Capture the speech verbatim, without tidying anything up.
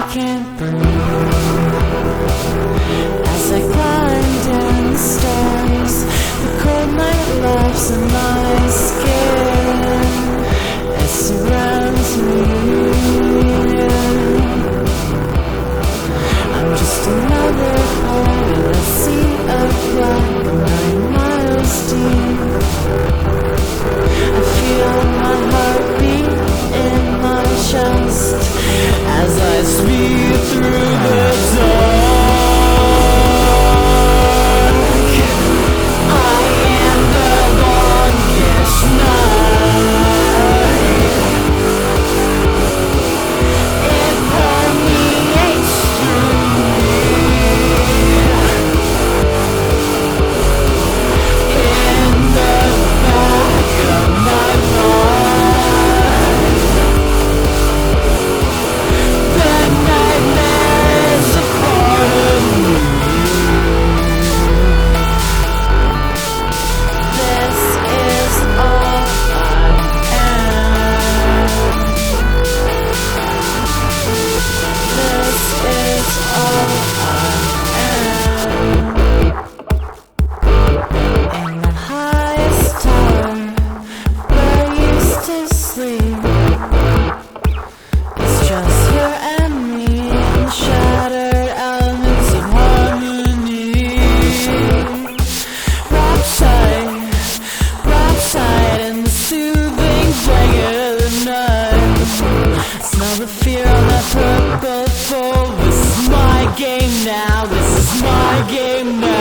can't breathe as I climb down the stairs. The cold night laughs in my skin. It surrounds me. I'm just another heart in a sea of black, nine miles deep. I feel my heartbeat in my chest as I speed through the dark. I am the longest night. It permeates through me. In the back of my mind, the nightmare's a part of me. This is all I am. This is all I am. In the highest tower where I used to sleep, it's just you and me and shattered elements of harmony. Wrapped tight, wrapped tight in the soothing blanket of the night. Smell the fear on that purple fold. This is my game now. This is my game now.